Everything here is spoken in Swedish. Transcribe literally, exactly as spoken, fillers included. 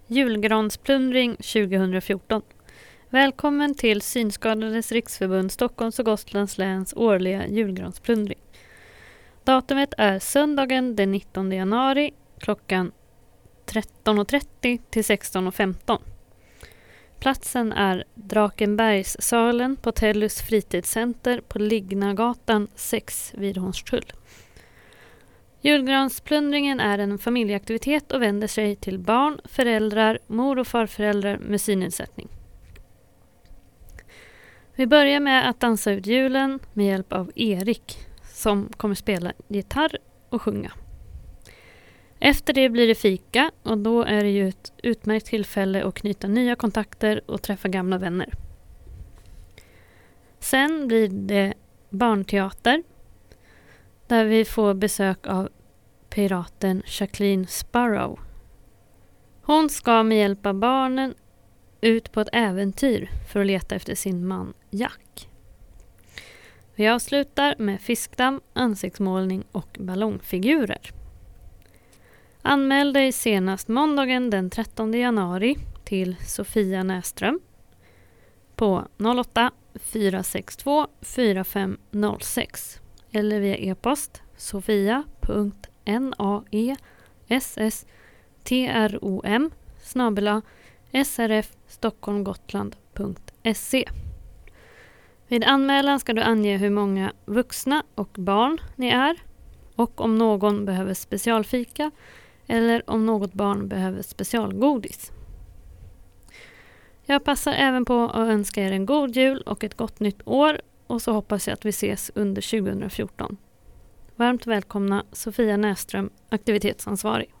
Julgransplundring tjugohundrafjorton. Välkommen till Synskadades riksförbund Stockholms och Gotlands läns årliga julgransplundring. Datumet är söndagen den nittonde januari klockan tretton och trettio till sexton och femton. Platsen är Drakenbergssalen på Tellus fritidscenter på Lignagatan sex vid Hornstull. Julgransplundringen är en familjeaktivitet och vänder sig till barn, föräldrar, mor- och farföräldrar med synnedsättning. Vi börjar med att dansa ut julen med hjälp av Erik som kommer spela gitarr och sjunga. Efter det blir det fika och då är det ju ett utmärkt tillfälle att knyta nya kontakter och träffa gamla vänner. Sen blir det barnteater där vi får besök av piraten Jacqueline Sparrow. Hon ska med hjälp av barnen ut på ett äventyr för att leta efter sin man Jack. Vi avslutar med fiskdamm, ansiktsmålning och ballongfigurer. Anmäl dig senast måndagen den trettonde januari till Sofia Näström på noll åtta fyra sex två fyra fem noll sex eller via e-post sofia punkt naesstrom snabel-a srfstockholmgotland punkt se. Vid anmälan ska du ange hur många vuxna och barn ni är och om någon behöver specialfika eller om något barn behöver specialgodis. Jag passar även på att önska er en god jul och ett gott nytt år och så hoppas jag att vi ses under tjugohundrafjorton. Varmt välkomna Sofia Näström, aktivitetsansvarig.